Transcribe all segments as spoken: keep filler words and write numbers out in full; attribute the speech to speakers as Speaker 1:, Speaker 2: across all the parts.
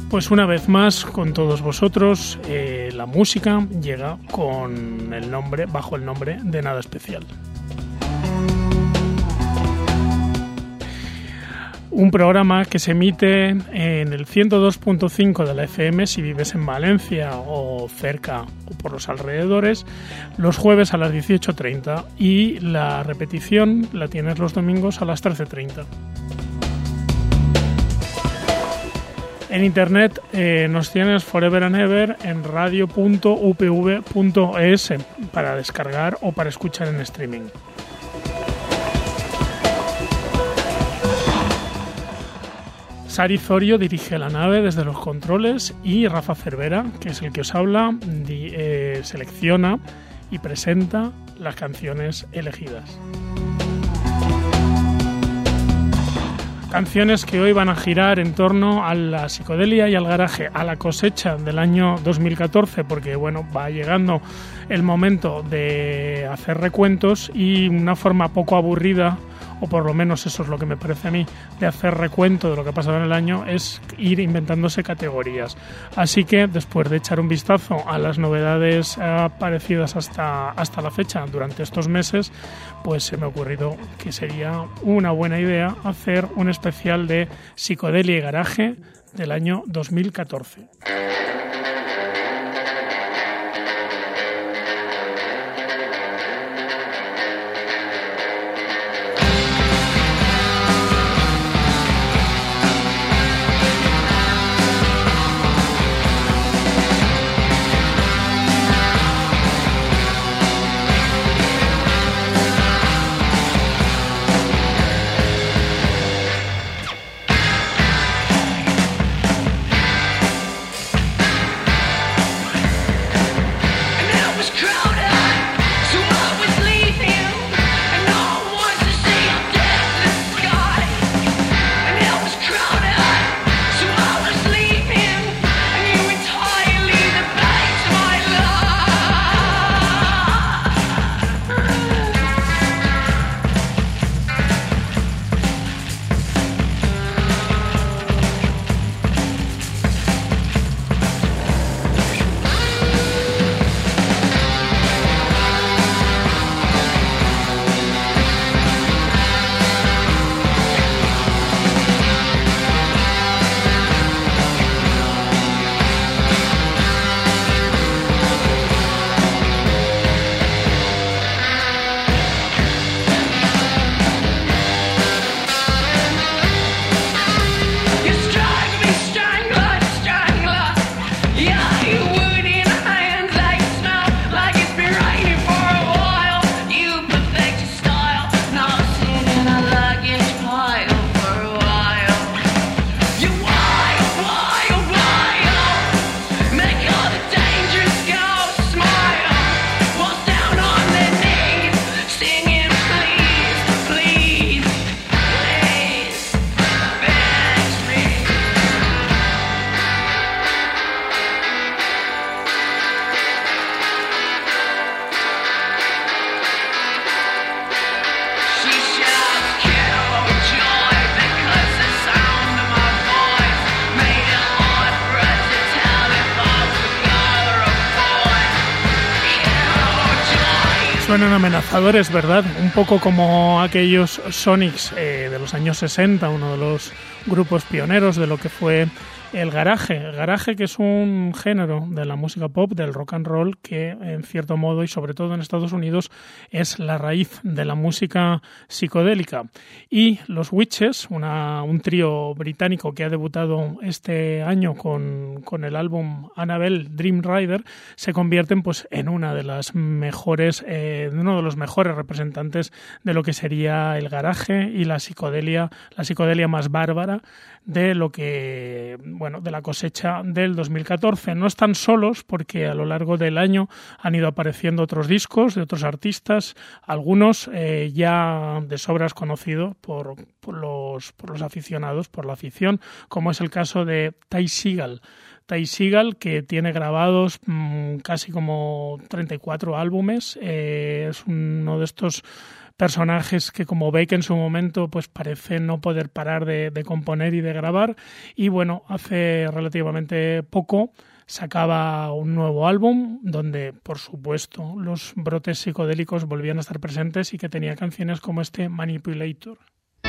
Speaker 1: Pues una vez más, con todos vosotros, eh, la música llega con el nombre, bajo el nombre de Nada Especial. Un programa que se emite en el ciento dos punto cinco de la F M si vives en Valencia o cerca o por los alrededores, los jueves a las dieciocho treinta y la repetición la tienes los domingos a las trece treinta. En internet eh, nos tienes forever and ever en radio punto u p v punto e s para descargar o para escuchar en streaming. Sari Zorio dirige la nave desde los controles y Rafa Cervera, que es el que os habla, di, eh, selecciona y presenta las canciones elegidas. Canciones que hoy van a girar en torno a la psicodelia y al garaje, a la cosecha del año dos mil catorce, porque bueno, va llegando el momento de hacer recuentos y una forma poco aburrida, o por lo menos eso es lo que me parece a mí, de hacer recuento de lo que ha pasado en el año, es ir inventándose categorías. Así que después de echar un vistazo a las novedades aparecidas hasta, hasta la fecha durante estos meses, pues se me ha ocurrido que sería una buena idea hacer un especial de psicodelia y garaje del año dos mil catorce. Suenan amenazadores, ¿verdad? Un poco como aquellos Sonics eh, de los años sesenta, uno de los grupos pioneros de lo que fue el garaje. El garaje, que es un género de la música pop, del rock and roll, que en cierto modo y sobre todo en Estados Unidos es la raíz de la música psicodélica. Y los Witches, una, un trío británico que ha debutado este año con, con el álbum Annabelle Dream Rider, se convierten pues en una de las mejores, eh, uno de los mejores representantes de lo que sería el garaje y la psicodelia, la psicodelia más bárbara de lo que, bueno, de la cosecha del dos mil catorce. No están solos porque a lo largo del año han ido apareciendo otros discos de otros artistas, algunos eh, ya de sobras conocidos por, por, los, por los aficionados, por la afición, como es el caso de Ty Segall. Ty Segall, que tiene grabados mmm, casi como treinta y cuatro álbumes, eh, es uno de estos personajes que, como Beck en su momento, pues parece no poder parar de, de componer y de grabar. Y bueno, hace relativamente poco sacaba un nuevo álbum donde, por supuesto, los brotes psicodélicos volvían a estar presentes y que tenía canciones como este Manipulator.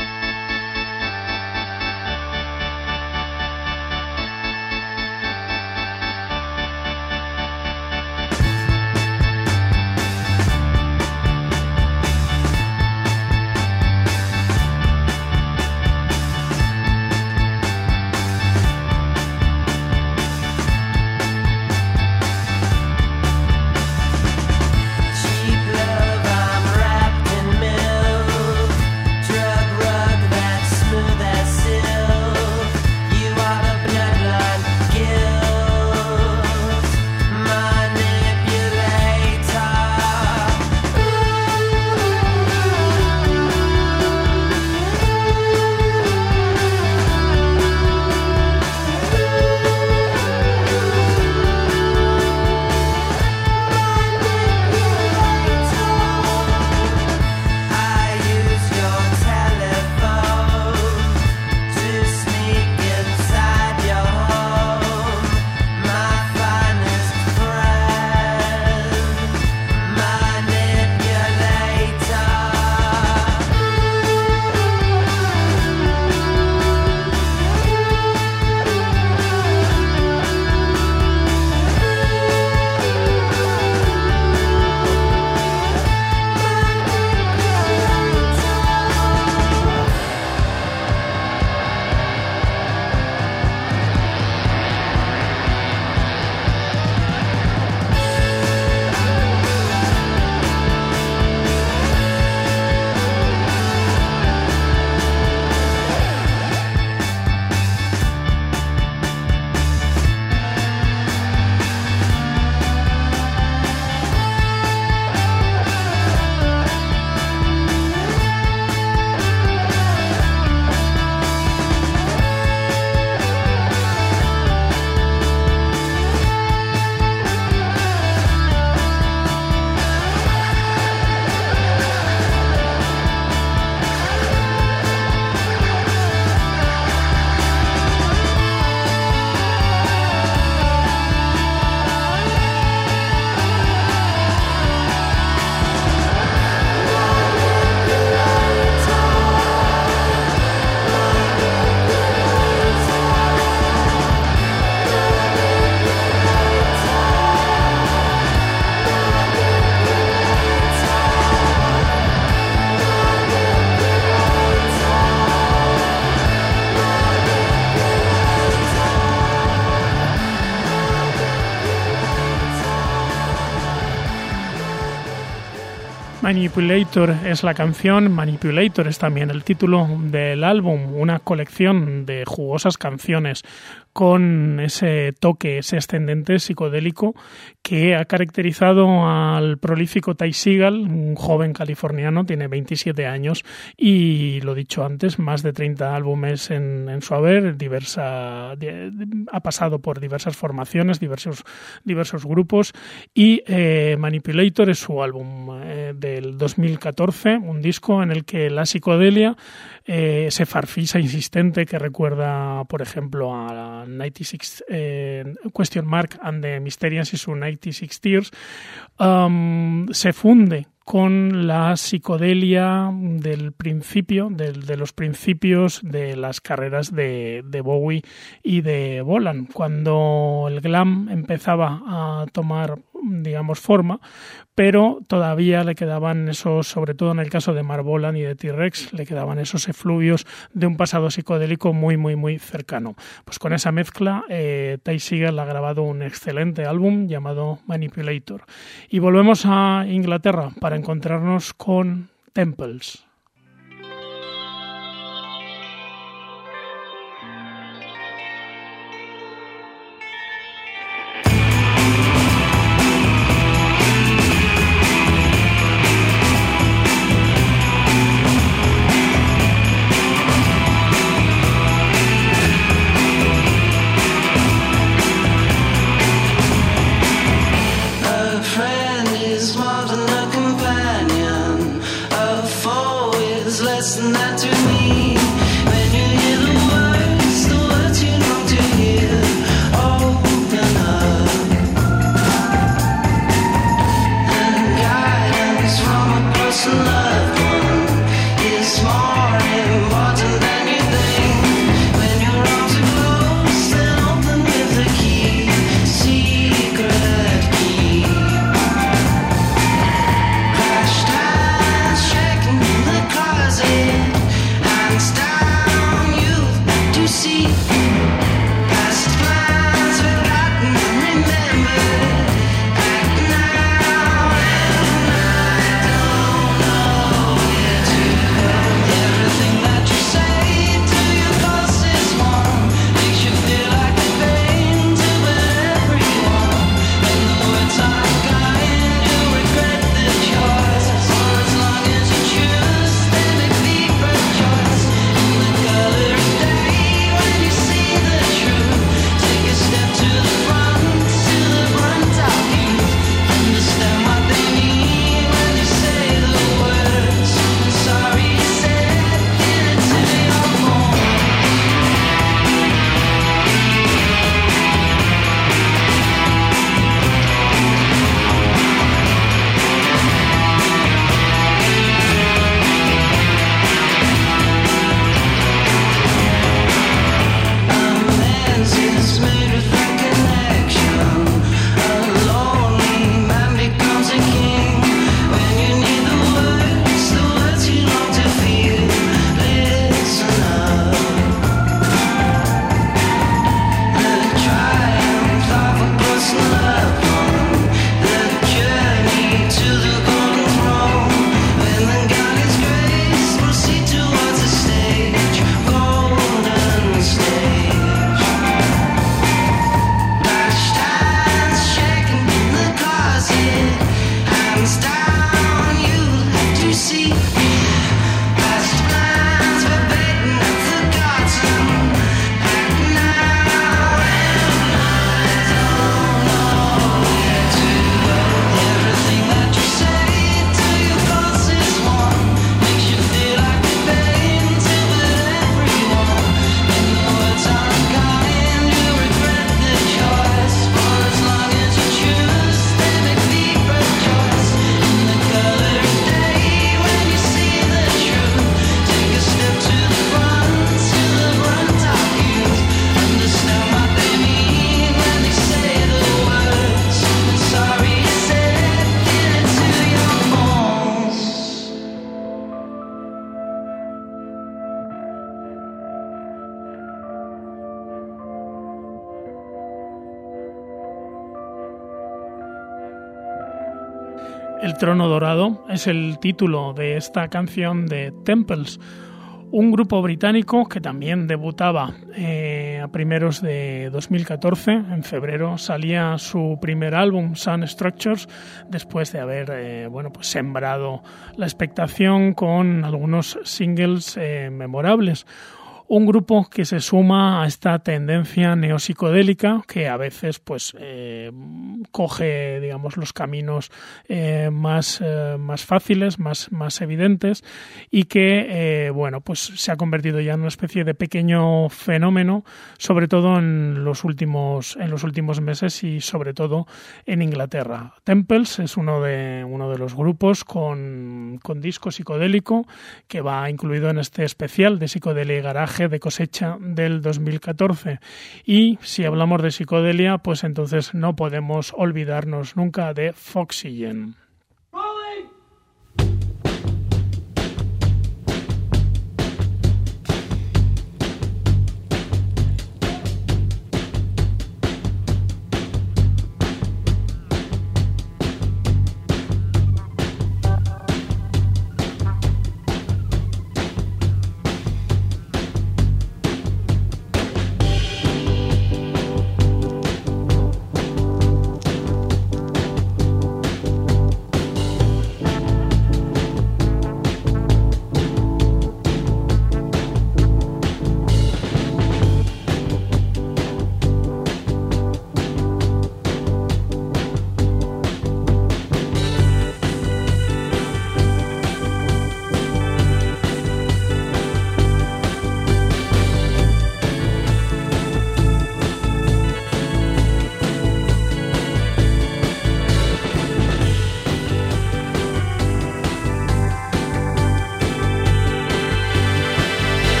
Speaker 1: Manipulator es la canción, Manipulator es también el título del álbum, una colección de jugosas canciones con ese toque, ese ascendente psicodélico que ha caracterizado al prolífico Ty Segall, un joven californiano, tiene veintisiete años y, lo dicho antes, más de treinta álbumes en, en su haber, diversa, de, de, ha pasado por diversas formaciones, diversos, diversos grupos y eh, Manipulator es su álbum eh, del dos mil catorce, un disco en el que la psicodelia, eh, ese farfisa insistente que recuerda, por ejemplo, a noventa y seis eh, Question Mark and the Mysterious y su noventa y seis Tears, um, se funde con la psicodelia del principio, de, de los principios de las carreras de, de Bowie y de Bolan, cuando el glam empezaba a tomar, digamos, forma, pero todavía le quedaban esos, sobre todo en el caso de Marv Bolan y de T-Rex, le quedaban esos efluvios de un pasado psicodélico muy, muy, muy cercano. Pues con esa mezcla, eh, Ty Segall ha grabado un excelente álbum llamado Manipulator. Y volvemos a Inglaterra para encontrarnos con Temples.
Speaker 2: More than a companion, a means less than that to me. When you hear the words, the words you long to hear, open up. And guidance from a person loved one is more important than you think. When your arms are closed, then open with the key, secret key. Crash dance, shaking the closet, hands down, youth to see. Past plans forgotten, remembered. Act now, and I don't know where to go. Everything that you say to your boss is warm, makes you feel like a pain to everyone. When the words are kind, you regret the choice. For as long as you choose, then it be for choice. In the color of day, when you see the truth, take a step to the front, to the front of you. Understand what they mean when you say the words. Sorry you said, get it to your bones. Amends is made with a connection. A lonely man becomes a king. When you need the words, the words you long to feel, listen up. The triumph of a person loved one, the journey to the golden throne. When the God is grace, proceed towards the stage, golden stage. Flash dance, shaking the closet, hands down, you'll have to see. Past plans forbidden and forgotten. Act now, and I don't know where to go. Everything that you say to your boss is warm, makes you feel like a pain to everyone. When the words are kind, you regret the choice. For as long as you choose, then it be for choice. In the color of day, when you see the truth, take a step to the front, to the front of you. Understand what they mean when they say the words. Sorry you said, get it to your bones.
Speaker 1: El trono dorado es el título de esta canción de Temples, un grupo británico que también debutaba eh, a primeros de dos mil catorce. En febrero salía su primer álbum, Sun Structures, después de haber eh, bueno, pues sembrado la expectación con algunos singles eh, memorables. Un grupo que se suma a esta tendencia neopsicodélica que a veces pues eh, coge, digamos, los caminos eh, más, eh, más fáciles, más, más evidentes, y que eh, bueno, pues se ha convertido ya en una especie de pequeño fenómeno, sobre todo en los últimos, en los últimos meses y sobre todo en Inglaterra. Temples es uno de, uno de los grupos con, con disco psicodélico que va incluido en este especial de psicodelia y garaje de cosecha del dos mil catorce. Y si hablamos de psicodelia, pues entonces no podemos olvidarnos nunca de Foxygen.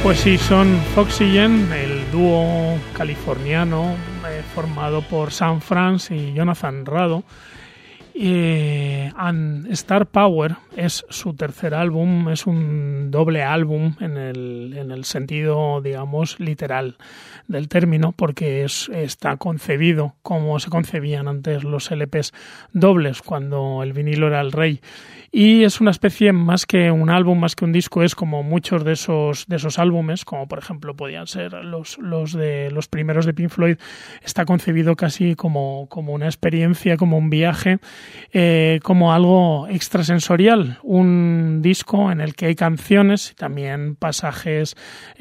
Speaker 1: Pues sí, son Foxygen, el dúo californiano eh, formado por Sam Franz y Jonathan Rado. Eh, and Star Power es su tercer álbum, es un doble álbum en el, en el sentido, digamos, literal del término, porque es, está concebido como se concebían antes los L Pes dobles, cuando el vinilo era el rey. Y es una especie, más que un álbum, más que un disco, es como muchos de esos de esos álbumes, como por ejemplo podían ser los, los de los primeros de Pink Floyd, está concebido casi como, como una experiencia, como un viaje, eh, como algo extrasensorial, un disco en el que hay canciones y también pasajes,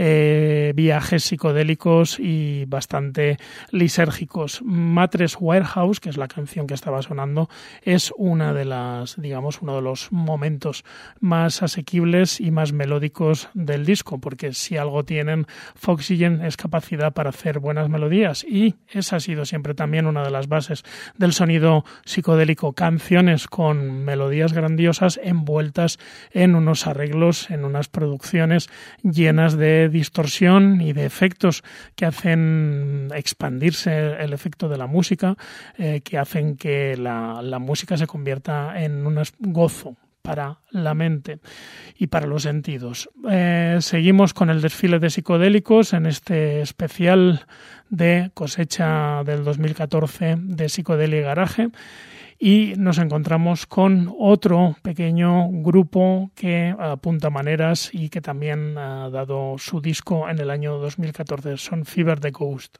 Speaker 1: eh, viajes psicodélicos y bastante lisérgicos. Mattress Warehouse, que es la canción que estaba sonando, es una de las, digamos, uno de los momentos más asequibles y más melódicos del disco, porque si algo tienen Foxygen es capacidad para hacer buenas melodías, y esa ha sido siempre también una de las bases del sonido psicodélico, canciones con melodías grandiosas envueltas en unos arreglos, en unas producciones llenas de distorsión y de efectos que hacen expandirse el efecto de la música, eh, que hacen que la, la música se convierta en un gozo para la mente y para los sentidos. Eh, seguimos con el desfile de psicodélicos en este especial de cosecha del dos mil catorce de Psicodelia y Garaje, y nos encontramos con otro pequeño grupo que apunta maneras y que también ha dado su disco en el año dos mil catorce. Son Fever the Ghost.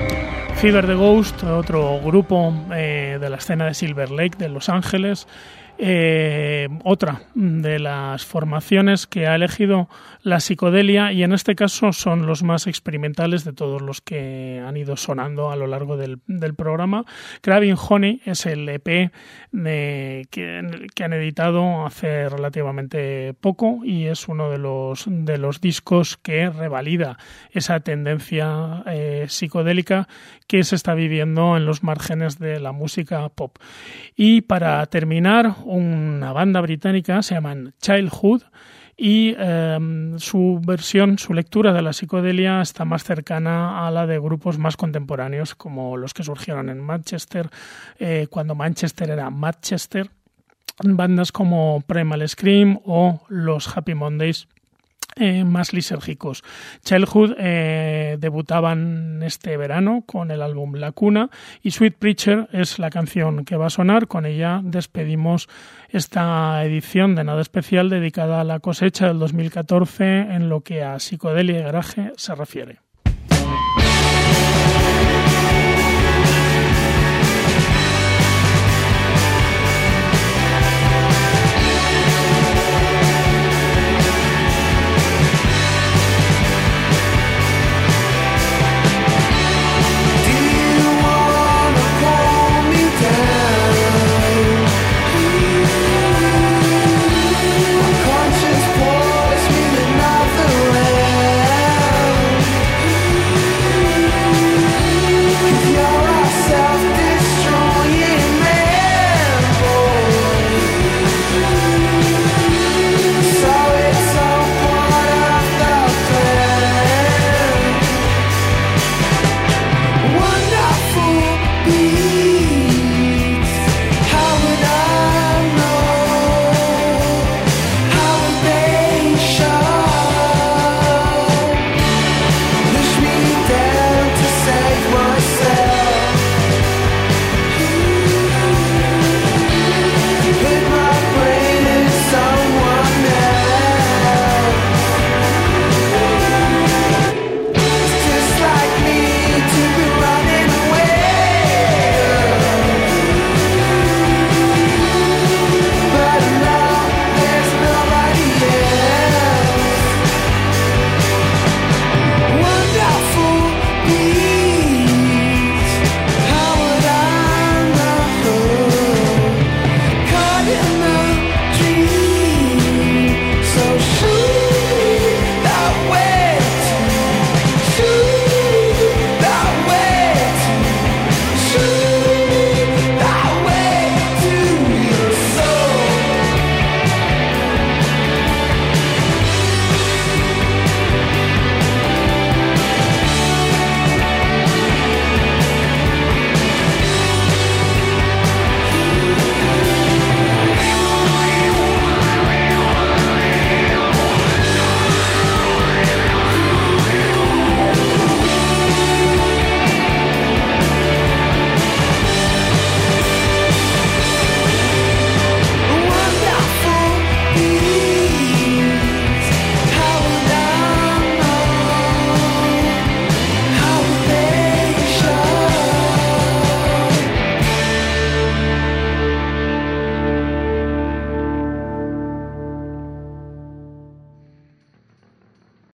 Speaker 1: Fever the Ghost, otro grupo eh, de la escena de Silver Lake de Los Ángeles, Eh, otra de las formaciones que ha elegido la psicodelia, y en este caso son los más experimentales de todos los que han ido sonando a lo largo del, del programa. Craving Honey es el E P de, que, que han editado hace relativamente poco y es uno de los, de los discos que revalida esa tendencia eh, psicodélica que se está viviendo en los márgenes de la música pop. Y para terminar, una banda británica se llaman Childhood y eh, su versión, su lectura de la psicodelia está más cercana a la de grupos más contemporáneos como los que surgieron en Manchester, eh, cuando Manchester era Manchester, bandas como Primal Scream o los Happy Mondays. Eh, más lisérgicos. Childhood eh, debutaban este verano con el álbum La Cuna y Sweet Preacher es la canción que va a sonar. Con ella despedimos esta edición de Nada Especial dedicada a la cosecha del dos mil catorce en lo que a psicodelia y garaje se refiere.